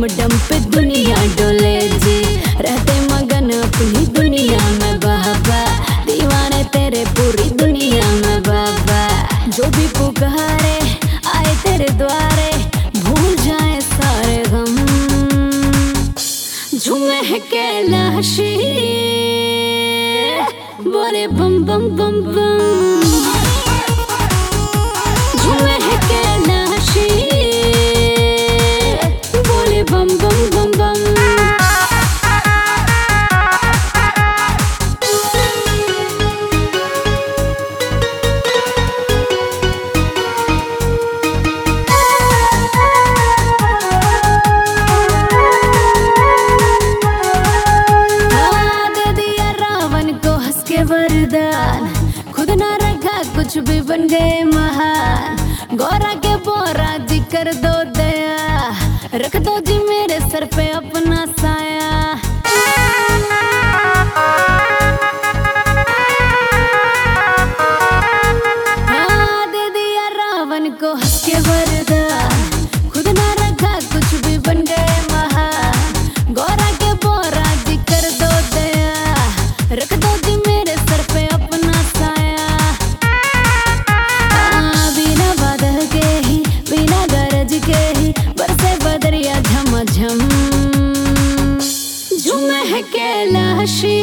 डम डम पे दुनिया डोले जी, रहते मगन अपनी दुनिया में बाबा, दीवाने तेरे पूरी दुनिया में बाबा। जो भी पुकारे आए तेरे द्वारे, भूल जाए सारे गम, झूमे है कैलाशी बोले बम बम बम बम, झूमे है कैलाशी बोले बम बम बम बम। वरदान खुद ना रखा कुछ भी बन गए महान, गौरा के बोरा जी कर दो दया, रख दो जी मेरे सर पे अपना साया। हाँ दे दिया रावण को हंस के वरदान, खुद ना रखा कुछ भी बन गए महान, गौरा के बोरा जी कर दो दया, रख दो जी मेरे सर पे अपना साया। बिना बादल के ही बिना गरज के ही बरसे बदरिया झमाझम, झूमे है कैलाशी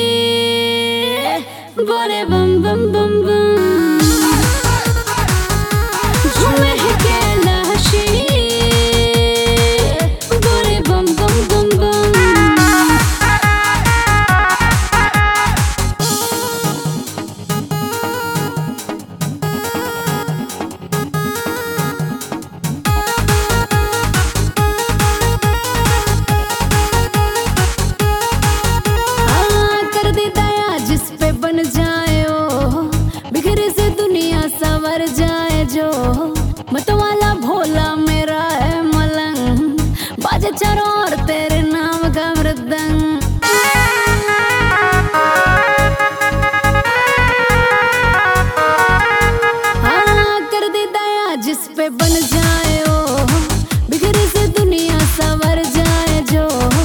बोले बम बम बम बम, झूमे है कैलाशी बोले बम बम बम बम। बन जाए ओ बिखरे से दुनिया संवर जाए जो, मतवाला भोला मेरा है मलंग, बाजे चारों ओर तेरे नाम का मृदंग। हाँ कर दे दया जिस पे बन जाए ओ, बिखरे से दुनिया संवर जाए जो,